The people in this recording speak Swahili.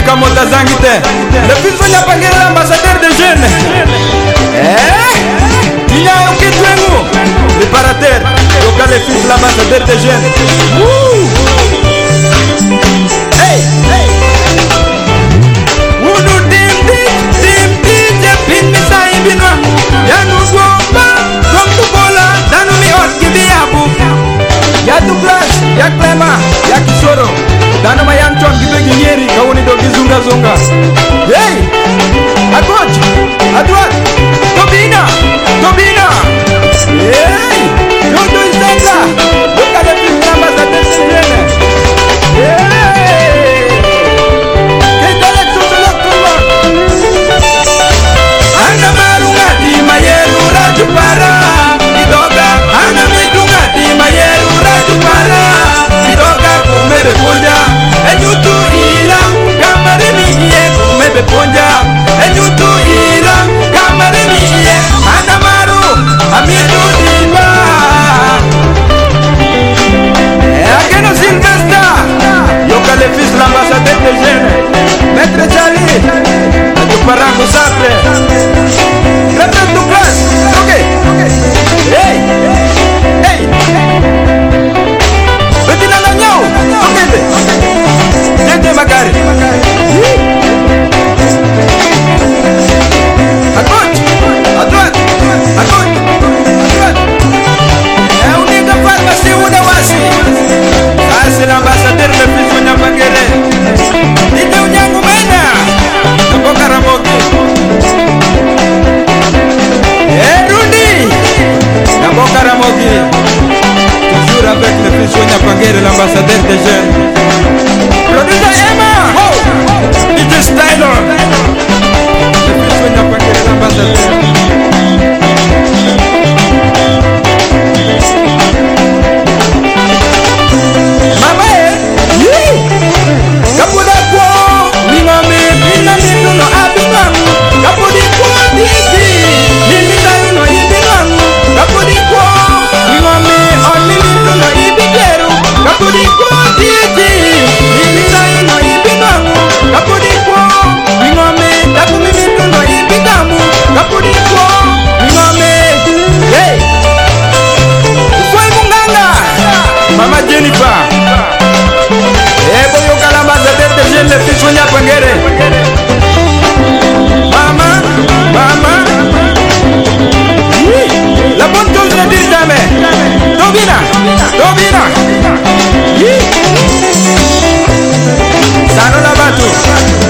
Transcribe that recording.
Kamota Zangite, le fils de Nyapangere, l'ambassadeur des jeunes. Il y a un qui le paraterre, le fils de l'ambassadeur des jeunes. Hey, hey. Udu dim jepin misai binwa. Yanu gomba, gom tu bola, danu mi ot gibi abu. Ya tu class, ya klema, ya kisoro. Danu mayan chon gibi ginyeri, kawuni do gizunga zunga. Hey, à gauche, à droite, Tobina, Tobina. Hey, Yodo Isaka, look at the fils l'ambassadeur des jeunes. Hey, qu'est-ce que tu veux? Ana marungati mayeru rajupara, idoga. Ana midungati mayeru rajupara, idoga kumebe ponja. Enyutu ila kamari miye kumebe ponja. Enyutu ila kamari miye. Ana maru amitu diba. Akeno Sylvester, yoka le fils l'ambassadeur des jeunes. Maître Charlie, tu parango sape. Prends tu classe, ok. Hey, hey. Petit nananyao, ok. Jete Makari. À gauche, à droite, à gauche, à droite. On est de pharmacie ou de wasi. Ça c'est l'ambassadeur de fils de Nyapangere. Dite unyangu mena. Naboka Ramogi. Rudy. Naboka Ramogi. Toujours avec le fils de Nyapangere, l'ambassadeur des jeunes. Producer Emma. DJ Styler. Le fils de Nyapangere, l'ambassadeur. Mama Kapuda kwa Ningome Pina Minuno Abinangu Kapudi kwa Diki Nimitaruno Ibinangu Kapudi kwa Ningome Oni Minuno Ibikeru Kapudi kwa Diki Nimitaruno Ibinangu Kapudi kwa Ningome Takumi Minuno Ibikamu Kapudi kwa Ningome Hey Ufoi Munganga Mama Jennifer Ebo yoka l'ambassadeur des jeunes, le fils de Nyapangere. Maman, maman. Oui, la bonne chose ne dit jamais. Tobina, Tobina. Oui. Sano la batu.